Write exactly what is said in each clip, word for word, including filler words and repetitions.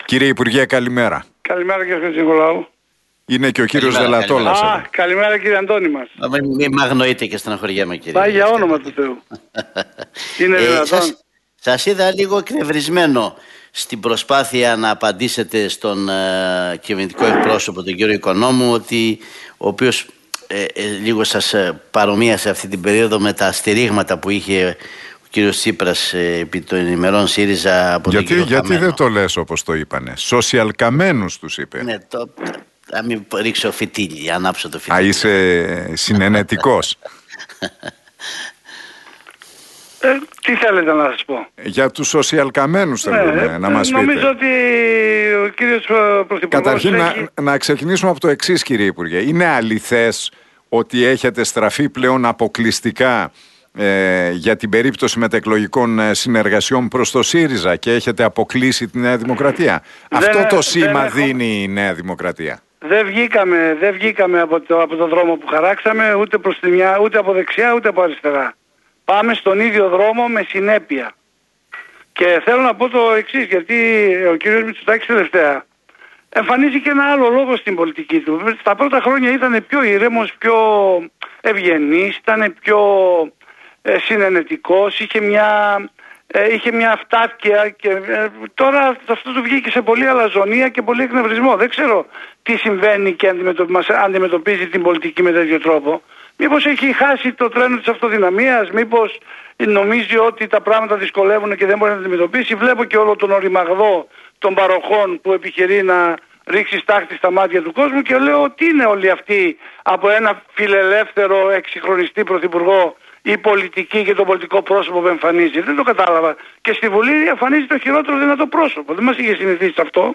Κύριε Υπουργέ, καλημέρα. Καλημέρα κύριε Χατζηνικολάου. Είναι και ο κύριος Δελατόλας. Α, καλημέρα κύριε Αντώνη μας. Μην μη μ' αγνοείτε και στεναχωριέμαι κύριε. Πάει για όνομα του Θεού. Είναι δυνατόν. Σας, σας είδα λίγο εκνευρισμένο στην προσπάθεια να απαντήσετε στον ε, κυβερνητικό εκπρόσωπο, τον κύριο Οικονόμου, ότι ο οποίος ε, ε, λίγο σας ε, παρομοίασε αυτή την περίοδο με τα στηρίγματα που είχε ο κύριος Τσίπρας ε, επί των ημερών ΣΥΡΙΖΑ από γιατί, τον κύριο Γιατί Καμένο. δεν το λες όπως το είπανε? Social καμένους τους είπε. Ναι, το, να μην ρίξω φυτίλι, ανάψω το φυτίλι. Α, είσαι συνενετικός. Ε, τι θέλετε να σας πω? Για τους social καμένους θέλουμε ε, να μας πείτε. Νομίζω ότι ο κύριος Πρωθυπουργός Καταρχήν έχει... να, να ξεκινήσουμε από το εξής, κύριε Υπουργέ. Είναι αληθές ότι έχετε στραφεί πλέον αποκλειστικά ε, για την περίπτωση μετεκλογικών συνεργασιών προς το ΣΥΡΙΖΑ και έχετε αποκλείσει τη Νέα Δημοκρατία? Δεν, Αυτό το δεν σήμα έχω... δίνει η Νέα Δημοκρατία. Δεν βγήκαμε, δεν βγήκαμε από το, από το δρόμο που χαράξαμε ούτε προς τη μια, ούτε από δεξιά ούτε από αριστερά. Πάμε στον ίδιο δρόμο με συνέπεια. Και θέλω να πω το εξής, γιατί ο κύριος Μητσοτάκης τελευταία εμφανίζει και ένα άλλο λόγο στην πολιτική του. Στα πρώτα χρόνια ήταν πιο ηρέμος, πιο ευγενής, ήταν πιο ε, συνενετικός, είχε μια, ε, είχε μια αυτάρκεια και ε, τώρα αυτό του βγήκε σε πολύ αλαζονία και πολύ εκνευρισμό. Δεν ξέρω τι συμβαίνει και αντιμετωπίζει, αντιμετωπίζει την πολιτική με τέτοιο τρόπο. Μήπως έχει χάσει το τρένο της αυτοδυναμίας, μήπως νομίζει ότι τα πράγματα δυσκολεύουν και δεν μπορεί να αντιμετωπίσει. Βλέπω και όλο τον οριμαγδό των παροχών που επιχειρεί να ρίξει στάχτη στα μάτια του κόσμου και λέω τι είναι όλοι αυτοί από ένα φιλελεύθερο εξυγχρονιστή πρωθυπουργό η πολιτική και το πολιτικό πρόσωπο που εμφανίζει. Δεν το κατάλαβα. Και στη Βουλή εμφανίζει το χειρότερο δυνατό πρόσωπο. Δεν μας είχε συνηθίσει αυτό.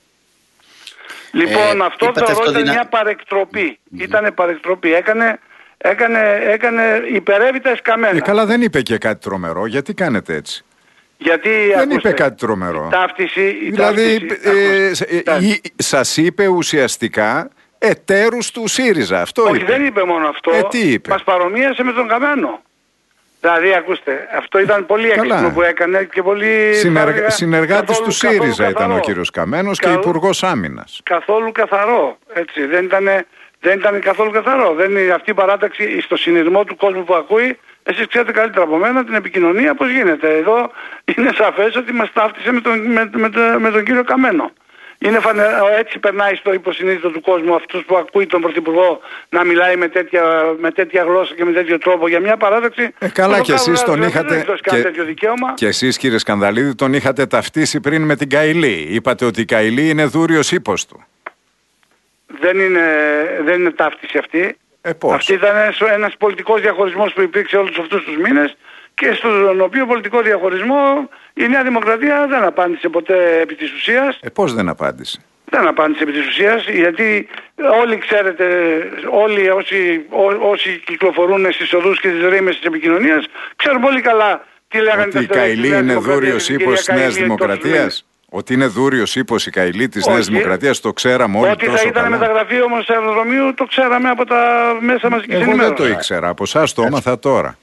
Λοιπόν, ε, αυτό θεωρώ ήταν δυνα... μια παρεκτροπή. Mm-hmm. Ήτανε παρεκτροπή. Έκανε... Έκανε, έκανε υπερεύει τα εσκαμμένα. Ε, καλά, δεν είπε και κάτι τρομερό. Γιατί κάνετε έτσι? Γιατί, δεν ακούστε, είπε κάτι τρομερό. Η ταύτιση, η δηλαδή, ταύτιση, ε, ε, ε, σας είπε ουσιαστικά εταίρους του ΣΥΡΙΖΑ. Αυτό όχι, είπε. δεν είπε μόνο αυτό. Ε, τι είπε? Μας παρομοίασε με τον Καμένο. Δηλαδή, ακούστε, αυτό ήταν πολύ έξυπνο που έκανε και πολύ... Συνεργα... Συνεργάτης καθόλου, του ΣΥΡΙΖα καθόλου ήταν καθαρό. ο κύριος Καμένος Καθ... και υπουργός άμυνας. Καθόλου καθαρό, έτσι. Δεν ήταν, δεν ήταν καθόλου καθαρό. Δεν είναι αυτή η παράταξη στο συνειρμό του κόσμου που ακούει. Εσείς ξέρετε καλύτερα από μένα την επικοινωνία πώς γίνεται. Εδώ είναι σαφές ότι μας ταύτισε με τον, με, με, με, με τον κύριο Καμένο. Είναι φανε... Έτσι περνάει στο υποσυνείδητο του κόσμου αυτούς που ακούει τον Πρωθυπουργό να μιλάει με τέτοια, με τέτοια γλώσσα και με τέτοιο τρόπο για μια παράδοξη. Ε, καλά και εσείς τον είχατε και... και εσείς κύριε Σκανδαλίδη τον είχατε ταυτίσει πριν με την Καηλή. Είπατε ότι η Καηλή είναι δούριος ύπος του. Δεν είναι, δεν είναι ταύτιση αυτή. Ε, πώς? Αυτή ήταν ένας πολιτικός διαχωρισμός που υπήρξε όλους αυτούς τους μήνες και στον οποίο πολιτικό διαχωρισμό η Νέα Δημοκρατία δεν απάντησε ποτέ επί της ουσίας. Ε, πώς δεν απάντησε? Δεν απάντησε επί της ουσίας, γιατί όλοι ξέρετε, όλοι όσοι, ό, όσοι κυκλοφορούν στις οδούς και τις ρήμες της επικοινωνίας ξέρουν πολύ καλά τι λέγανε ότι τα η Καηλή είναι δούριος ύπος της Νέας Δημοκρατίας. Ότι είναι δούριος ύπος η Καηλή της Νέας Δημοκρατίας, το ξέραμε όλοι ότι τόσο θα ήταν καλά. μεταγραφή όμως σε αεροδρομίου το ξέραμε από τα μέσα μαζικής ενημέρωσης. Εγώ δεν το ήξερα, από εσάς το έμαθα τώρα.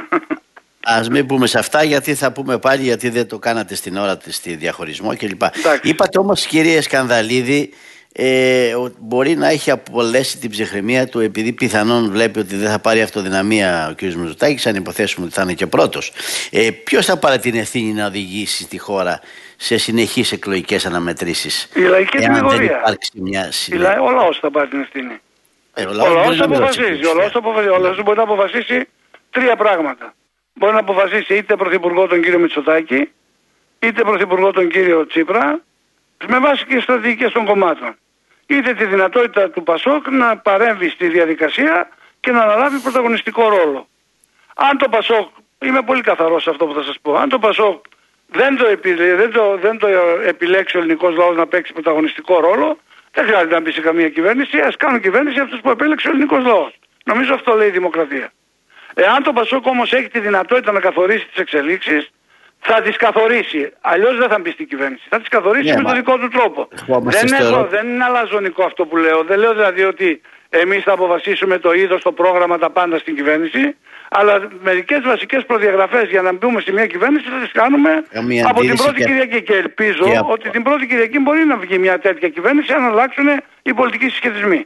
Ας μην πούμε σε αυτά, γιατί θα πούμε πάλι γιατί δεν το κάνατε στην ώρα της στη διαχωρισμό κλπ. Είπατε όμως, κύριε Σκανδαλίδη, ε, μπορεί να έχει απολέσει την ψυχραιμία του επειδή πιθανόν βλέπει ότι δεν θα πάρει αυτοδυναμία ο κ. Μητσοτάκης, αν υποθέσουμε ότι θα είναι και πρώτος. Ε, ποιος θα πάρει την ευθύνη να οδηγήσει τη χώρα σε συνεχείς εκλογικές αναμετρήσεις? Η λαϊκή τιμιγορία. Μια... Ο λαός θα πάρει την ευθύνη. Ε, ο λαός θα αποφασίσει. Ο λαός μπορεί να αποφασίσει τρία πράγματα. Μπορεί να αποφασίσει είτε πρωθυπουργό τον κύριο Μητσοτάκη, είτε πρωθυπουργό τον κύριο Τσίπρα, με βάση και στρατηγικές των κομμάτων. Είτε τη δυνατότητα του Πασόκ να παρέμβει στη διαδικασία και να αναλάβει πρωταγωνιστικό ρόλο. Αν το Πασόκ, είμαι πολύ καθαρός σε αυτό που θα σας πω, αν το Πασόκ δεν το, επιλέ, δεν το, δεν το επιλέξει ο ελληνικός λαός να παίξει πρωταγωνιστικό ρόλο, δεν χρειάζεται να μπει σε καμία κυβέρνηση, ας κάνουν κυβέρνηση αυτούς που επέλεξε ο ελληνικός λαός. Νομίζω αυτό λέει η δημοκρατία. Εάν το Πασόκ όμως έχει τη δυνατότητα να καθορίσει τις εξελίξεις, θα τις καθορίσει. Αλλιώς δεν θα μπει στην κυβέρνηση. Θα τις καθορίσει yeah, με τον δικό του τρόπο. Δεν, έχω, δεν είναι αλαζονικό αυτό που λέω. Δεν λέω δηλαδή ότι εμείς θα αποφασίσουμε το είδος, το πρόγραμμα, τα πάντα στην κυβέρνηση, Αλλά μερικές βασικές προδιαγραφές για να μπούμε σε μια κυβέρνηση θα τις κάνουμε από την πρώτη και... Κυριακή. Και ελπίζω και... ότι την πρώτη Κυριακή μπορεί να βγει μια τέτοια κυβέρνηση αν αλλάξουν οι πολιτικοί συσχετισμοί.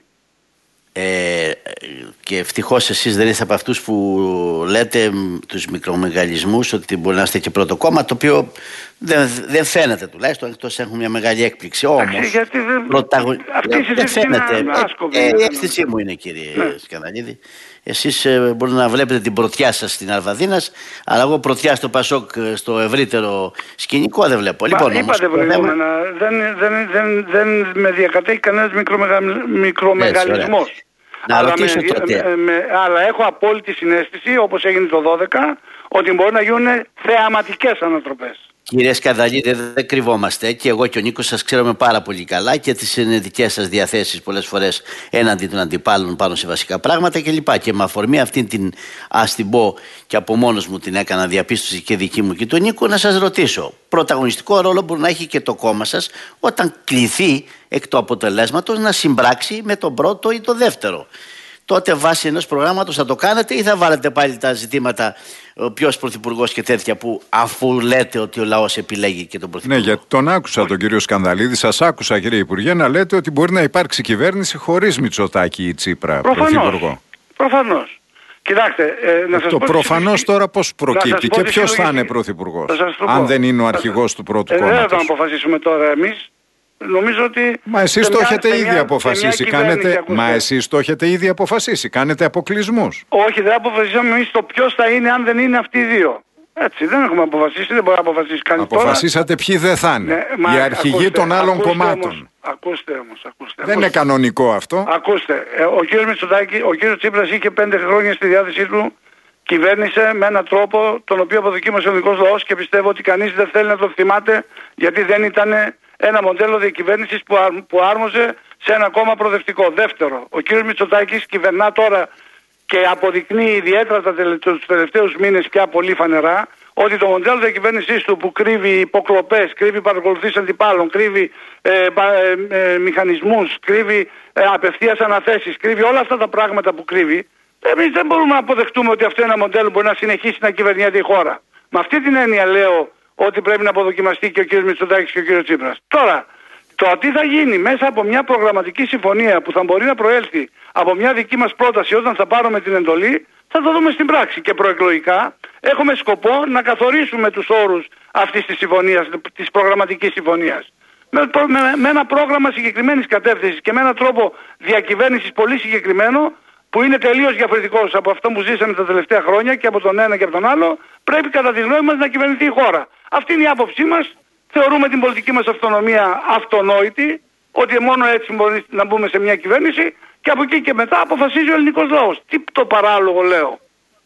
Ε, και ευτυχώς εσείς δεν είστε από αυτούς που λέτε τους μικρομεγαλισμούς ότι μπορεί να είστε και πρώτο κόμμα, το οποίο δεν, δεν φαίνεται τουλάχιστον, εκτός έχουν μια μεγάλη έκπληξη. Όμως γιατί δεν, πρωταγω... αυτή η δεν φαίνεται. άσκοπη, ε, ε, η αίσθησή μου είναι, κύριε ναι. Σκανδαλίδη. Εσείς ε, μπορεί να βλέπετε την πρωτιά σας στην Αλβαδίνας, αλλά εγώ πρωτιά στο Πασόκ στο ευρύτερο σκηνικό δεν βλέπω. Μα, λοιπόν, είπατε προηγούμενα, δεν, δεν, δεν, δεν με διακατέχει κανένας μικρομεγα... μικρομεγαλισμός. Να αλλά, ρωτήσω με, τότε. Με, με, αλλά έχω απόλυτη συναίσθηση, όπως έγινε το δώδεκα, ότι μπορεί να γίνουν θεαματικές ανατροπές. Κύριε Σκανδαλίδη, δεν κρυβόμαστε και εγώ και ο Νίκος σας ξέρουμε πάρα πολύ καλά και τις συνειδητικές σας διαθέσεις πολλές φορές έναντι των αντιπάλων πάνω σε βασικά πράγματα κλπ. Και με αφορμή αυτήν την, ας την πω και από μόνος μου την έκανα διαπίστωση και δική μου και του Νίκου, να σας ρωτήσω. Πρωταγωνιστικό ρόλο μπορεί να έχει και το κόμμα σας όταν κληθεί εκ του αποτελέσματος να συμπράξει με τον πρώτο ή τον δεύτερο. Τότε βάσει ενός προγράμματος θα το κάνετε ή θα βάλετε πάλι τα ζητήματα ποιος πρωθυπουργός και τέτοια που αφού λέτε ότι ο λαός επιλέγει και τον πρωθυπουργό. Ναι, γιατί τον άκουσα τον κύριο Σκανδαλίδη, σας άκουσα κύριε Υπουργέ να λέτε ότι μπορεί να υπάρξει κυβέρνηση χωρίς Μητσοτάκη ή Τσίπρα πρωθυπουργό. Προφανώς. Κοιτάξτε, ε, να σας το πω προφανώς τώρα πώς προκύπτει και ποιος θα είναι πρωθυπουργός, αν δεν είναι ο αρχηγός του πρώτου ε, κόμματος. Δεν θα το αποφασίσουμε τώρα εμείς. Νομίζω ότι. Μα εσείς το έχετε μια, ήδη μια, αποφασίσει. Κάνετε... Μα εσείς το έχετε ήδη αποφασίσει. Κάνετε αποκλεισμούς. Όχι, δεν αποφασίσαμε εμείς το ποιος θα είναι αν δεν είναι αυτοί οι δύο. Έτσι, δεν έχουμε αποφασίσει, δεν μπορεί να αποφασίσει κανείς. Αποφασίσατε τώρα ποιοι δεν θα είναι. Ναι, μα, οι αρχηγοί ακούστε, των άλλων ακούστε κομμάτων. Όμως, ακούστε όμως, ακούστε. Δεν ακούστε. Είναι κανονικό αυτό. Ακούστε, ο κύριος Μητσοτάκη, ο κύριος Τσίπρας είχε πέντε χρόνια στη διάθεσή του. Κυβέρνησε με έναν τρόπο τον οποίο αποδοκίμασε ο ελληνικός λαός και πιστεύω ότι κανείς δεν θέλει να το θυμάται γιατί δεν ήταν ένα μοντέλο διακυβέρνησης που, αρ, που άρμοζε σε ένα κόμμα προοδευτικό. Δεύτερο, ο κύριος Μητσοτάκης κυβερνά τώρα και αποδεικνύει ιδιαίτερα τα τελε, τους τελευταίους μήνες πια πολύ φανερά ότι το μοντέλο διακυβέρνησής του που κρύβει υποκλοπές, κρύβει παρακολουθήσεις αντιπάλων, κρύβει ε, ε, ε, μηχανισμούς, κρύβει ε, απευθείας αναθέσεις, κρύβει όλα αυτά τα πράγματα που κρύβει. Εμείς δεν μπορούμε να αποδεχτούμε ότι αυτό ένα μοντέλο μπορεί να συνεχίσει να κυβερνιέται η χώρα. Με αυτή την έννοια λέω ότι πρέπει να αποδοκιμαστεί και ο κ. Μητσοτάκης και ο κ. Τσίπρας. Τώρα, το τι θα γίνει μέσα από μια προγραμματική συμφωνία που θα μπορεί να προέλθει από μια δική μας πρόταση όταν θα πάρουμε την εντολή, θα το δούμε στην πράξη. Και προεκλογικά έχουμε σκοπό να καθορίσουμε τους όρους αυτής της συμφωνίας, της προγραμματικής συμφωνίας. Με, με, με ένα πρόγραμμα συγκεκριμένης κατεύθυνσης και με έναν τρόπο διακυβέρνησης πολύ συγκεκριμένο, που είναι τελείως διαφορετικός από αυτό που ζήσαμε τα τελευταία χρόνια και από τον ένα και από τον άλλο, πρέπει κατά τη γνώμη μας να κυβερνηθεί η χώρα. Αυτή είναι η άποψή μας. Θεωρούμε την πολιτική μας αυτονομία αυτονόητη, ότι μόνο έτσι μπορεί να μπούμε σε μια κυβέρνηση και από εκεί και μετά αποφασίζει ο ελληνικός λαός. Τι το παράλογο λέω.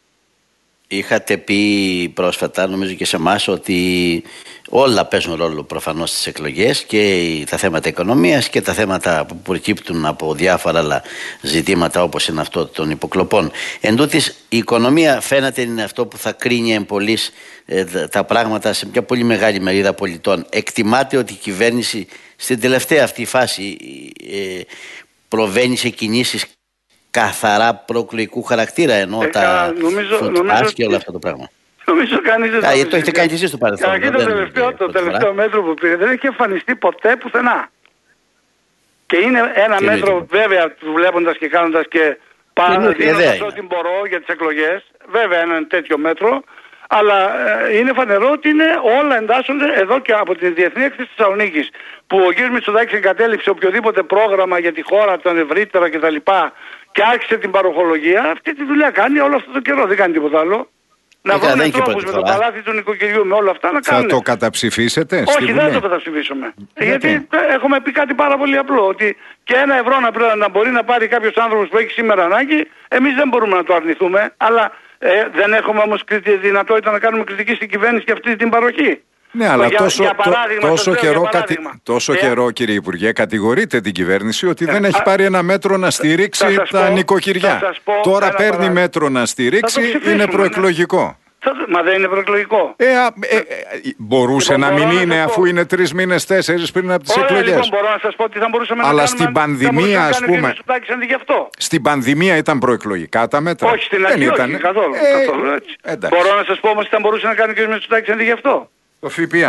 Είχατε πει πρόσφατα, νομίζω και σε εμάς, ότι όλα παίζουν ρόλο προφανώς στις εκλογές και τα θέματα οικονομίας και τα θέματα που προκύπτουν από διάφορα άλλα ζητήματα όπως είναι αυτό των υποκλοπών. Εν τούτης, η οικονομία φαίνεται είναι αυτό που θα κρίνει εμπολής ε, τα πράγματα σε μια πολύ μεγάλη μερίδα πολιτών. Εκτιμάται ότι η κυβέρνηση στην τελευταία αυτή φάση ε, προβαίνει σε κινήσεις καθαρά προεκλογικού χαρακτήρα, ενώ ε, τα φωτάς και όλα αυτά το πράγμα. Νομίζω κανείς δεν το ξέρει. Το έχετε κάνει και εσείς στο παρελθόν. Και το τελευταίο, το τελευταίο μέτρο που πήρε δεν έχει εμφανιστεί ποτέ πουθενά. Και είναι ένα και μέτρο είναι. Βέβαια βλέποντας και κάνοντας και παραδείγοντας ό,τι μπορώ για τις εκλογές. Βέβαια ένα τέτοιο μέτρο. Αλλά ε, είναι φανερό ότι είναι, όλα εντάσσονται εδώ και από την Διεθνή Έκθεση της Θεσσαλονίκης, που ο κ. Μητσοτάκης εγκατέλειψε οποιοδήποτε πρόγραμμα για τη χώρα, τον ευρύτερα κτλ. Και άρχισε την παροχολογία. Αυτή τη δουλειά κάνει όλο αυτό το καιρό, δεν κάνει τίποτα άλλο. Να βρουν τρόπους με το παλάτι του νοικοκυριού, με όλα αυτά να κάνουν. Θα το καταψηφίσετε? Όχι, δεν θα το καταψηφίσουμε. Γιατί? Γιατί έχουμε πει κάτι πάρα πολύ απλό. Ότι και ένα ευρώ να, να μπορεί να πάρει κάποιος άνθρωπος που έχει σήμερα ανάγκη, εμείς δεν μπορούμε να το αρνηθούμε. Αλλά ε, δεν έχουμε όμως δυνατότητα να κάνουμε κριτική στην κυβέρνηση για αυτή την παροχή. Ναι, αλλά για, τόσο, για παράδειγμα, τόσο, καιρό, κατη... τόσο ε? καιρό, κύριε Υπουργέ, κατηγορείτε την κυβέρνηση ότι ε, δεν έχει πάρει ένα μέτρο να στηρίξει τα πω, νοικοκυριά. Τώρα παίρνει παράδειγμα. μέτρο να στηρίξει, είναι προεκλογικό. Θα, μα δεν είναι προεκλογικό. Ε, α, ε, ε, μπορούσε λοιπόν, να μην είναι να αφού πω... είναι τρεις μήνες, τέσσερις πριν από τις Ωραία, εκλογές. Λοιπόν, μπορώ να σας πω τι θα μπορούσαμε αλλά να στην κάνουμε. πανδημία, ας πούμε. Στην πανδημία ήταν προεκλογικά τα μέτρα. Όχι, στην αρχή όχι, ήταν... καθόλου. Ε, καθόλου έτσι. Μπορώ να σας πω όμως τι θα μπορούσε να κάνει ο κ. Μητσοτάκης αντί γι' αυτό. Το ΦΠΑ.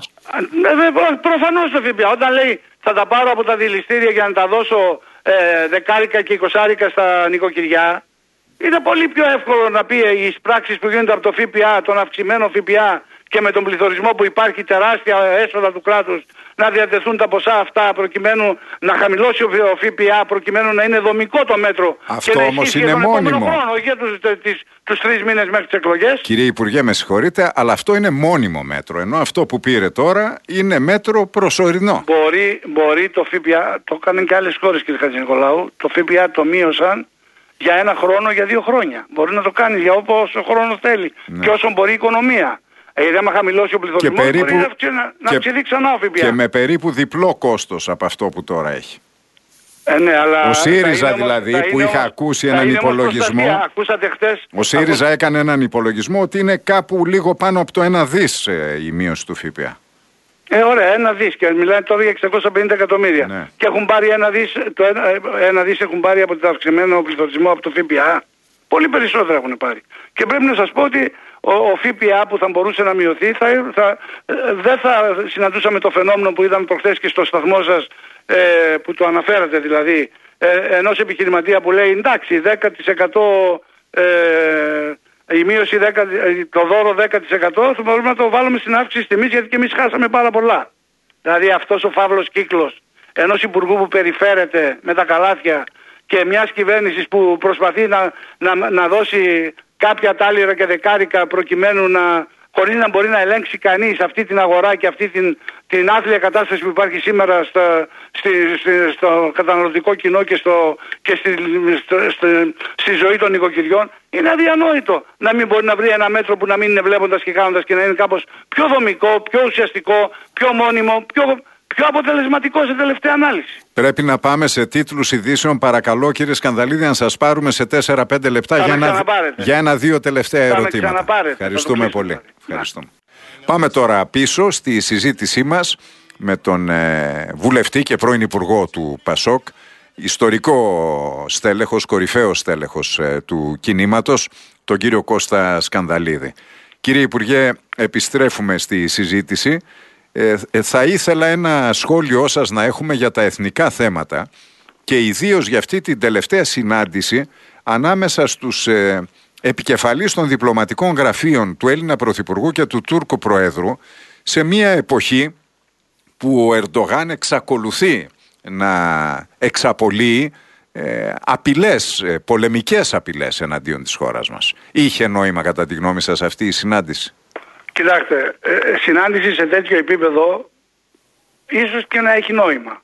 Προφανώς το ΦΠΑ. Όταν λέει θα τα πάρω από τα δηληστήρια για να τα δώσω ε, δεκάρικα και εικοσάρικα στα νοικοκυριά. Είναι πολύ πιο εύκολο να πει οι πράξεις που γίνονται από το ΦΠΑ, τον αυξημένο ΦΠΑ και με τον πληθωρισμό που υπάρχει τεράστια έσοδα του κράτους να διατεθούν τα ποσά αυτά προκειμένου να χαμηλώσει ο ΦΠΑ, προκειμένου να είναι δομικό το μέτρο. Αυτό και να όμως είναι τον μόνιμο. Χρόνο, για τους, τις, τους τρεις μήνες μέχρι τις εκλογές. Κύριε Υπουργέ, με συγχωρείτε, αλλά αυτό είναι μόνιμο μέτρο. Ενώ αυτό που πήρε τώρα είναι μέτρο προσωρινό. Μπορεί, μπορεί το ΦΠΑ, το έκαναν και άλλες χώρες κύριε Χατζηνικολάου, το ΦΠΑ το μείωσαν για ένα χρόνο, για δύο χρόνια. Μπορεί να το κάνει για όσο χρόνο θέλει ναι. και όσο μπορεί η οικονομία. Γιατί άμα χαμηλώσει ο πληθωρισμός περίπου... μπορεί να αυξηθεί ξανά ο ΦΠΑ. Και με περίπου διπλό κόστος από αυτό που τώρα έχει. Ε, ναι, αλλά ο ΣΥΡΙΖΑ δηλαδή όμως, που είχα όμως, ακούσει έναν υπολογισμό. Χτες, ο ΣΥΡΙΖΑ ακούς... έκανε έναν υπολογισμό ότι είναι κάπου λίγο πάνω από το ένα δις ε, η μείωση του ΦΠΑ. Ε, ωραία, ένα δις και μιλάνε τώρα για εξακόσια πενήντα εκατομμύρια. Ναι. Και έχουν πάρει ένα δις, το ένα, ένα δις έχουν πάρει από το αυξημένο πληθωρισμό από το ΦΠΑ. Πολύ περισσότερα έχουν πάρει. Και πρέπει να σας πω ότι ο, ο ΦΠΑ που θα μπορούσε να μειωθεί θα, θα, δεν θα συναντούσαμε το φαινόμενο που είδαμε προχθές και στο σταθμό σας ε, που το αναφέρατε δηλαδή ε, ενός επιχειρηματία που λέει εντάξει δέκα τοις εκατό ε, η μείωση δέκα, το δώρο δέκα τοις εκατό θα μπορούμε να το βάλουμε στην αύξηση τιμής γιατί και εμείς χάσαμε πάρα πολλά. Δηλαδή αυτός ο φαύλος κύκλος ενός υπουργού που περιφέρεται με τα καλάθια και μιας κυβέρνησης που προσπαθεί να, να, να δώσει κάποια τάλιρα και δεκάρικα προκειμένου να, χωρίς να μπορεί να ελέγξει κανείς αυτή την αγορά και αυτή την, την άθλια κατάσταση που υπάρχει σήμερα στα, στη, στη, στο καταναλωτικό κοινό και, στο, και στη, στο, στο, στη ζωή των νοικοκυριών, είναι αδιανόητο να μην μπορεί να βρει ένα μέτρο που να μην είναι βλέποντας και κάνοντας και να είναι κάπως πιο δομικό, πιο ουσιαστικό, πιο μόνιμο, πιο... πιο αποτελεσματικό σε τελευταία ανάλυση. Πρέπει να πάμε σε τίτλους ειδήσεων. Παρακαλώ κύριε Σκανδαλίδη να σας πάρουμε σε τέσσερα πέντε λεπτά για ένα, για ένα-δύο τελευταία θα ερωτήματα. Ευχαριστούμε πολύ. Ευχαριστούμε. Πάμε τώρα πίσω στη συζήτησή μας με τον ε, βουλευτή και πρώην υπουργό του ΠΑΣΟΚ, ιστορικό στέλεχος, κορυφαίος στέλεχος ε, του κινήματος, τον κύριο Κώστα Σκανδαλίδη. Κύριε Υπουργέ, επιστρέφουμε στη συζήτηση. Ε, ε, θα ήθελα ένα σχόλιο σας να έχουμε για τα εθνικά θέματα και ιδίως για αυτή την τελευταία συνάντηση ανάμεσα στους ε, επικεφαλείς των διπλωματικών γραφείων του Έλληνα Πρωθυπουργού και του Τούρκου Προέδρου σε μια εποχή που ο Ερντογάν εξακολουθεί να εξαπολύει ε, απειλές, ε, πολεμικές απειλές εναντίον της χώρας μας. Είχε νόημα κατά τη γνώμη σας αυτή η συνάντηση? Κοιτάξτε, ε, συνάντηση σε τέτοιο επίπεδο ίσως και να έχει νόημα.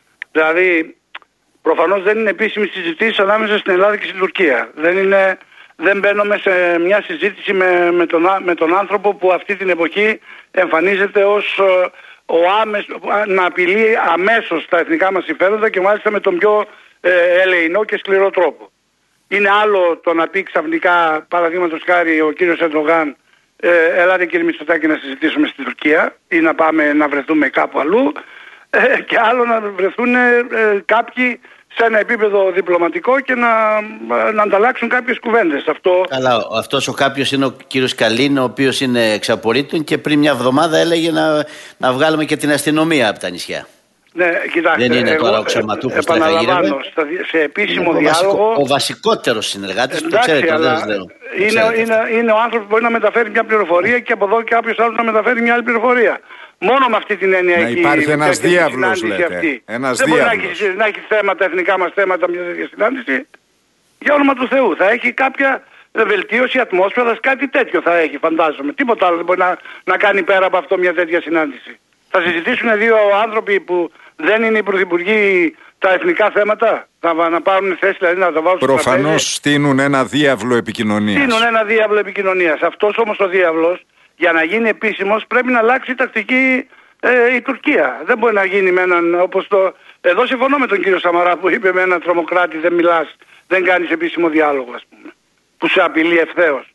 Δηλαδή, προφανώς δεν είναι επίσημη συζήτηση ανάμεσα στην Ελλάδα και στην Τουρκία. Δεν, είναι, δεν μπαίνουμε σε μια συζήτηση με, με, τον, με τον άνθρωπο που αυτή την εποχή εμφανίζεται ως ο άμεσο, να απειλεί αμέσως τα εθνικά μας συμφέροντα και μάλιστα με τον πιο ε, ελεεινό και σκληρό τρόπο. Είναι άλλο το να πει ξαφνικά, παραδείγματος χάρη, ο κύριος Ερντογάν, Ε, ελάτε κύριε Μητσοτάκη να συζητήσουμε στην Τουρκία ή να πάμε να βρεθούμε κάπου αλλού ε, και άλλο να βρεθούν ε, κάποιοι σε ένα επίπεδο διπλωματικό και να, να ανταλλάξουν κάποιες κουβέντες. Αυτό... Καλά, αυτός ο κάποιος είναι ο κύριος Καλίν, ο οποίος είναι εξαπορρίτων και πριν μια εβδομάδα έλεγε να, να βγάλουμε και την αστυνομία από τα νησιά. Ναι, κοιτάξτε, δεν είναι εγώ, τώρα ο ξεματούχος, επαναλαμβάνω, σε επίσημο είναι διάλογο... Ο, βασικό, ο βασικότερος συνεργάτης, εντάξει, το ξέρετε, αλλά δεν είναι, είναι, είναι ο άνθρωπος που μπορεί να μεταφέρει μια πληροφορία και από εδώ κάποιος άλλος να μεταφέρει μια άλλη πληροφορία. Μόνο με αυτή την έννοια να έχει... υπάρχει ένας διάβλος, λέτε. Ένας δεν διάβλος. μπορεί να έχει, να έχει θέματα, εθνικά μας θέματα μια τέτοια συνάντηση. Για όνομα του Θεού. Θα έχει κάποια βελτίωση ατμόσφαιρας, κάτι τέτοιο θα έχει, φαντάζομαι. Τίποτα άλλο δεν μπορεί να, να κάνει πέρα από αυτό μια τέτοια συνάντηση. Θα συζητήσουν δύο άνθρωποι που δεν είναι οι πρωθυπουργοί τα εθνικά θέματα, θα να πάρουν θέση, δηλαδή να τα βάλουν. Προφανώς στείνουν ένα διάβλο επικοινωνίας. Στείνουν ένα διάβλο επικοινωνίας. Αυτός όμως ο διάβλος, για να γίνει επίσημος, πρέπει να αλλάξει τακτική ε, η Τουρκία. Δεν μπορεί να γίνει με έναν, όπως το... Εδώ συμφωνώ με τον κύριο Σαμαρά που είπε με έναν τρομοκράτη δεν μιλάς, δεν κάνεις επίσημο διάλογο, ας πούμε, που σε απειλεί ευθέως.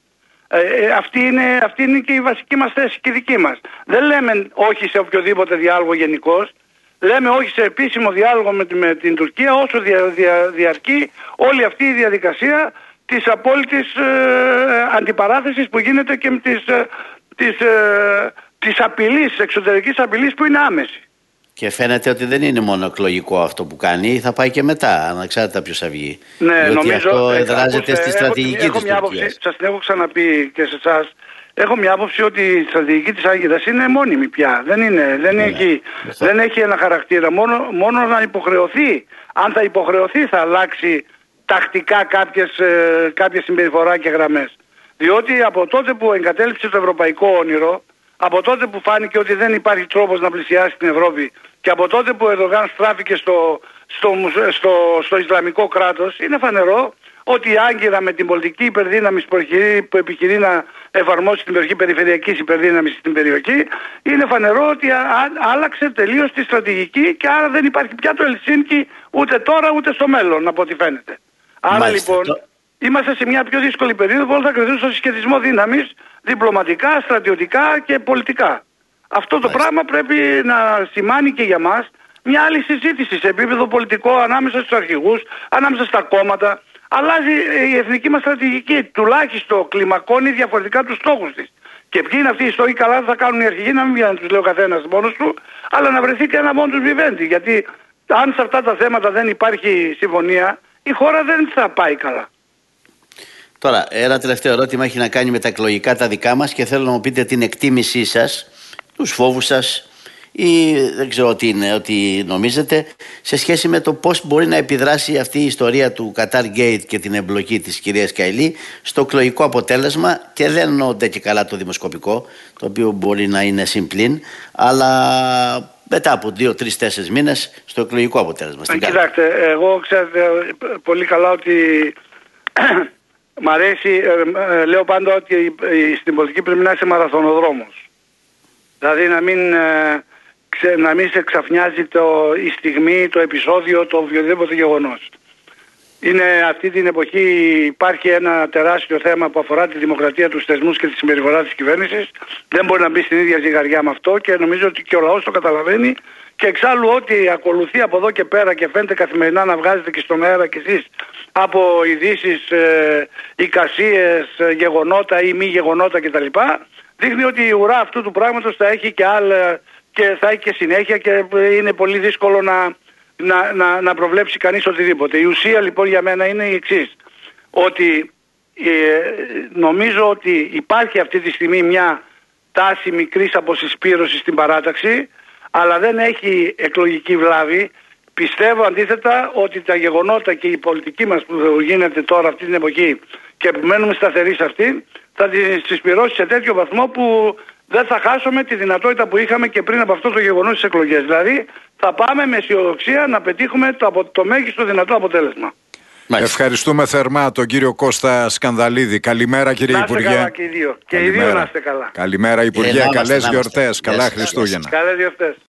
Ε, ε, αυτή, είναι, αυτή είναι και η βασική μας θέση και η δική μας. Δεν λέμε όχι σε οποιοδήποτε διάλογο γενικώς. Λέμε όχι σε επίσημο διάλογο με, με την Τουρκία όσο δια, δια, διαρκεί όλη αυτή η διαδικασία της απόλυτης ε, αντιπαράθεσης που γίνεται και με τις, ε, της, ε, της απειλής, της εξωτερικής απειλής που είναι άμεση. Και φαίνεται ότι δεν είναι μόνο εκλογικό αυτό που κάνει, θα πάει και μετά, ανεξάρτητα ποιος θα βγει. Ναι, διότι νομίζω, αυτό ε, εδράζεται στη στρατηγική έχω, της έχω Τουρκίας. Σας την έχω ξαναπεί και σε εσάς. Έχω μια άποψη ότι η στρατηγική της Άγκυρας είναι μόνιμη πια. Δεν, είναι, δεν, ναι, έχει, δεν έχει ένα χαρακτήρα. Μόνο, μόνο να υποχρεωθεί. Αν θα υποχρεωθεί θα αλλάξει τακτικά κάποιες, ε, κάποιες συμπεριφορά και γραμμές. Διότι από τότε που εγκατέλειψε το ευρωπαϊκό όνειρο, από τότε που φάνηκε ότι δεν υπάρχει τρόπος να πλησιάσει την Ευρώπη και από τότε που ο Ερντογάν στράφηκε στο, στο, στο, στο Ισλαμικό κράτος, είναι φανερό ότι η Άγκυρα με την πολιτική υπερδύναμη που επιχειρεί, που επιχειρεί να εφαρμόσει την περιοχή περιφερειακής υπερδύναμης στην περιοχή, είναι φανερό ότι α, άλλαξε τελείως τη στρατηγική και άρα δεν υπάρχει πια το Ελσίνκι ούτε τώρα ούτε στο μέλλον από ό,τι φαίνεται. Άρα Μάλιστα, λοιπόν το... είμαστε σε μια πιο δύσκολη περίοδο που θα κρυθούν στο συσχετισμό δύναμης διπλωματικά, στρατιωτικά και πολιτικά. Αυτό το Μάλιστα. πράγμα πρέπει να σημάνει και για μας μια άλλη συζήτηση σε επίπεδο πολιτικό ανάμεσα στους αρχηγούς, ανάμεσα στα κόμματα. Αλλάζει η εθνική μας στρατηγική, τουλάχιστον κλιμακώνει διαφορετικά τους στόχους της. Και ποιοι είναι αυτοί οι στόχοι, καλά θα κάνουν οι αρχηγοί, να μην βγαίνουν τους λέει ο καθένας μόνος του, αλλά να βρεθεί και ένα μόνο τους βιβέντη. Γιατί αν σε αυτά τα θέματα δεν υπάρχει συμφωνία, η χώρα δεν θα πάει καλά. Τώρα, ένα τελευταίο ερώτημα έχει να κάνει με τα εκλογικά τα δικά μας και θέλω να μου πείτε την εκτίμησή σας, τους φόβους σας ή δεν ξέρω τι είναι, ότι νομίζετε σε σχέση με το πώς μπορεί να επιδράσει αυτή η ιστορία του Qatar Gate και την εμπλοκή της κυρίας Καηλή στο εκλογικό αποτέλεσμα, και δεν εννοούνται και καλά το δημοσκοπικό, το οποίο μπορεί να είναι συμπλήν, αλλά μετά από δύο, τρεις, τέσσερις μήνες στο εκλογικό αποτέλεσμα. Ε, κοιτάξτε, εγώ ξέρετε πολύ καλά ότι μ' αρέσει, ε, ε, λέω πάντα ότι στην πολιτική πρέπει να είσαι μαραθωνοδρόμος. Δηλαδή να μην... Ε, να μην σε ξαφνιάζει το, η στιγμή, το επεισόδιο, το οποιοδήποτε γεγονός. Είναι αυτή την εποχή υπάρχει ένα τεράστιο θέμα που αφορά τη δημοκρατία, τους θεσμούς και τη συμπεριφορά της κυβέρνησης. Δεν μπορεί να μπει στην ίδια ζυγαριά με αυτό και νομίζω ότι και ο λαός το καταλαβαίνει και εξάλλου ό,τι ακολουθεί από εδώ και πέρα και φαίνεται καθημερινά να βγάζετε και στον αέρα κι εσείς από ειδήσεις, ε, εικασίες, γεγονότα ή μη γεγονότα κτλ. Δείχνει ότι η ουρά αυτού του πράγματος θα έχει και άλλα και θα έχει και συνέχεια και είναι πολύ δύσκολο να, να, να, να προβλέψει κανείς οτιδήποτε. Η ουσία λοιπόν για μένα είναι η εξής, ότι ε, νομίζω ότι υπάρχει αυτή τη στιγμή μια τάση μικρής αποσυσπήρωσης στην παράταξη, αλλά δεν έχει εκλογική βλάβη. Πιστεύω αντίθετα ότι τα γεγονότα και η πολιτική μας που γίνεται τώρα αυτή την εποχή και που μένουμε σταθεροί σε αυτή, θα τη συσπυρώσει σε τέτοιο βαθμό που δεν θα χάσουμε τη δυνατότητα που είχαμε και πριν από αυτό το γεγονός στις εκλογές. Δηλαδή θα πάμε με αισιοδοξία να πετύχουμε το, το μέγιστο δυνατό αποτέλεσμα. Μάλιστα. Ευχαριστούμε θερμά τον κύριο Κώστα Σκανδαλίδη. Καλημέρα κύριε Υπουργέ. Να είστε καλά και οι δύο. Και οι δύο να είστε καλά. Καλημέρα Υπουργέ, καλές γιορτές, καλά Χριστούγεννα. Καλές γιορτές.